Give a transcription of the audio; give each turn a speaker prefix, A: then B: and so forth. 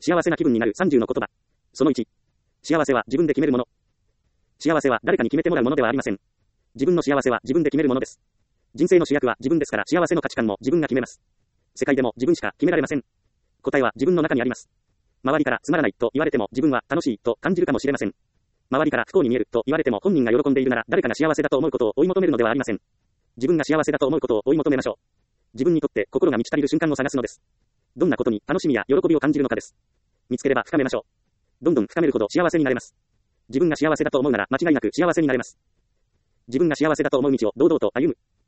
A: 幸せな気分になる30の言葉。その1。幸せは自分で決めるもの。幸せは誰かに決めてもらうものではありません。自分の幸せは自分で決めるものです。人生の主役は自分ですから幸せの価値観も自分が決めます。世界でも自分しか決められません。答えは自分の中にあります。周りからつまらないと言われても自分は楽しいと感じるかもしれません。周りから不幸に見えると言われても本人が喜んでいるなら誰かが幸せだと思うことを追い求めるのではありません。自分が幸せだと思うことを追い求めましょう。自分にとって心が満ち足りる瞬間を探すのです。どんなことに楽しみや喜びを感じるのかです。見つければ深めましょう。どんどん深めるほど幸せになれます。自分が幸せだと思うなら間違いなく幸せになれます。自分が幸せだと思う道を堂々と歩む。